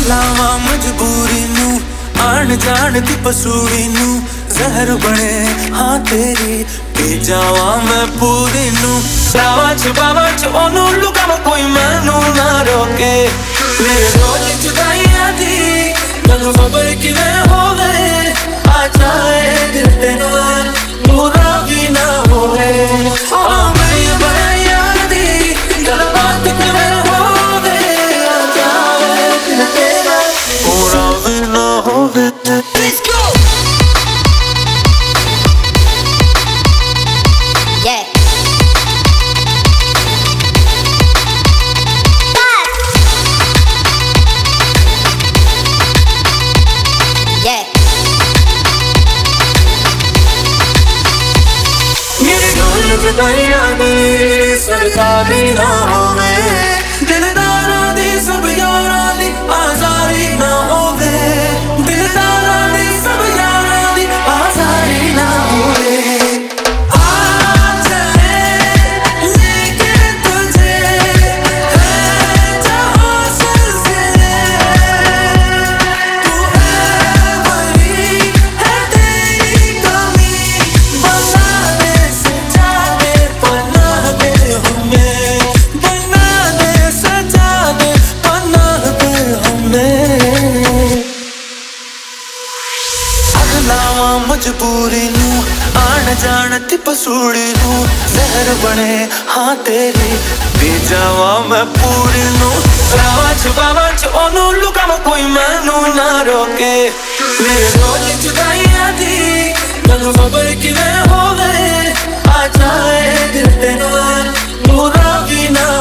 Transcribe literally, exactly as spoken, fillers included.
लावा मजबूरी नू आन जान दी पसूरी नू जहर बने हाँ तेरी पी जावा मैं पूरी नू रावा च बावा च ओनू लुकावा कोई मैनू ना रोके मेरे रोल जुदाइयां दी तन्नू खबर किवें होवे आ जाए दिल ते नाल पूरा भी ना होवे आ मेरी बनाइयां दी गल बात किवें होवे आ जाए दिल ते नाल पूरा भी ना होवे। Let's go! Yeah. Yeah. मेरे ढोल जुदाइयां दी सरकारी ना होवे दिलदारां दी सब यारां दी आजारी ना होवे दिलदारां दी सब यारां दी आजारी ना होवे आ जाए लेकिन तुझे है जहां सिलसिले तू है वही है तेरी कमी बना दे सजा दे पनाह दे हमें बना दे सजा दे पनाह दे हमें अगलावा मजबूरी नू आन जान दी पसूड़ी नू जहर बने हाँ तेरी पी जावा मैं पूरी नू रावा च बावा च ओनू लुकावा कोई मैनू ना रोके मेरे रोल जुदाइयां दी तन्नू खबर किवें होवे आ जाए दिल ते नाल पूरा भी ना